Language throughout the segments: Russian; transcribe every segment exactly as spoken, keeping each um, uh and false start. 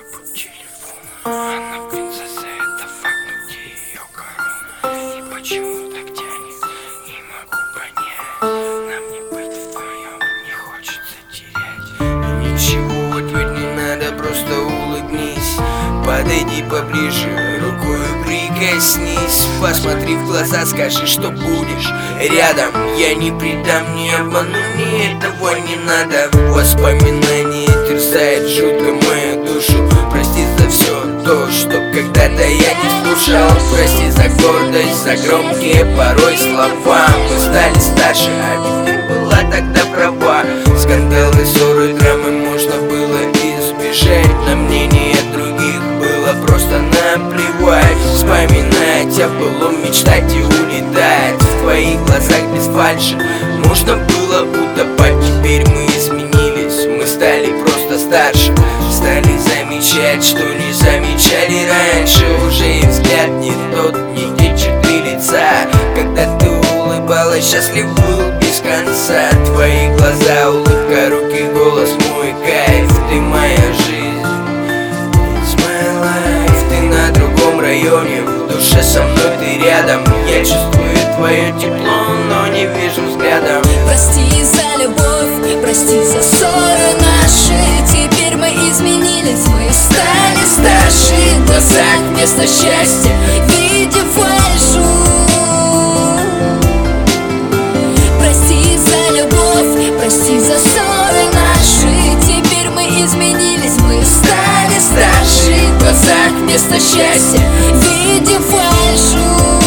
по телефону. Она принцесса, это факт, но где ее корона? И почему так тянет, не могу понять. Нам не быть вдвоем, не хочется терять. Ничего ответь не надо, просто улыбнись. Подойди поближе, рукой прикоснись. Посмотри в глаза, скажи, что будешь рядом. Я не предам, не обману, мне этого не надо. Воспоминания терзает жутко мою душу. Прости за все то, что когда-то я не слушал. Прости за гордость, за громкие порой слова. Мы стали старше, а ведь ты была тогда права. Скандалы, ссоры, драмы можно было избежать. На мнение других было просто наплевать. Вспоминать о былом, мечтать и улетать. В твоих глазах без фальши можно было утопать. Теперь мы изменились, мы стали просто старше. Стали замечать, что не замечали раньше. Уже и взгляд не тот, не те черты лица. Когда ты улыбалась, счастлив был без конца. Твои глаза, улыбка, руки, голос, мой кайф. Ты моя жизнь, it's my life. Ты на другом районе, в душе со мной ты рядом. Я чувствую твое тепло, но не вижу взглядом. Прости за любовь, прости за ссоры наши. Теперь мы изменились, мы стали старше. В глазах вместо счастья видим фальшу. Прости за любовь, прости за ссоры наши. Теперь мы изменились, мы стали старше. В глазах вместо счастья видим фальшу.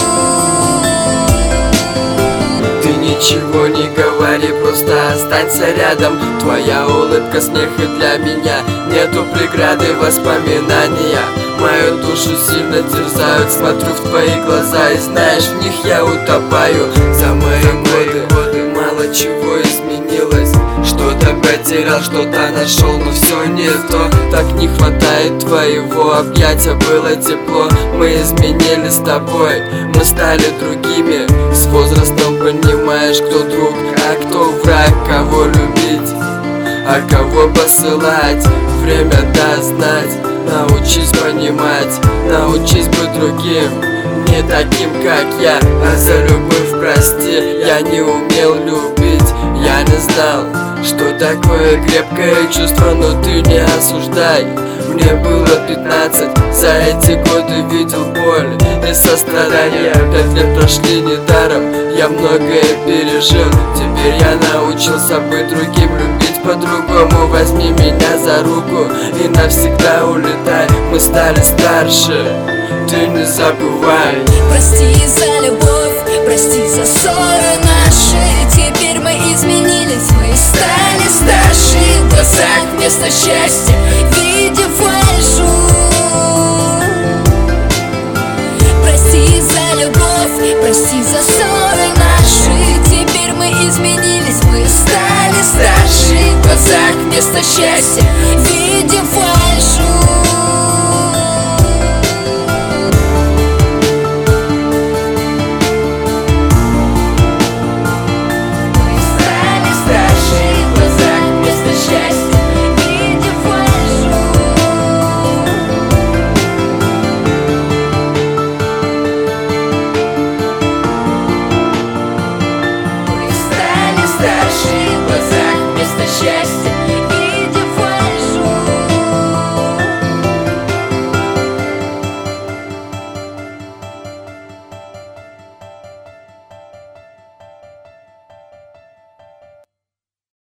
Ничего не говори, просто останься рядом. Твоя улыбка, смех и для меня. Нету преграды, воспоминания мою душу сильно терзают. Смотрю в твои глаза и знаешь, в них я утопаю. За мои годы мало чего изменилось. Что-то потерял, что-то нашел, но все не то. Так не хватает твоего объятия, было тепло. Мы изменились с тобой, мы стали другими. С возрастом понимаешь, кто друг, а кто враг. Кого любить, а кого посылать. Время даст знать, научись понимать. Научись быть другим, не таким, как я. А за любовь прости, я не умел любить. Я не знал, что такое крепкое чувство, но ты не осуждай. Мне было пятнадцать, за эти годы видел боль и сострадание. Пять лет прошли недаром, я многое пережил. Теперь я научился быть другим, любить по-другому. Возьми меня за руку и навсегда улетай. Мы стали старше, ты не забывай. Прости за любовь, прости за ссоры наши. Теперь мы изменились, мы стали старше. В глазах вместо счастья видим фальшу. Прости за любовь, прости за ссоры наши. Теперь мы изменились, мы стали старше. В глазах вместо счастья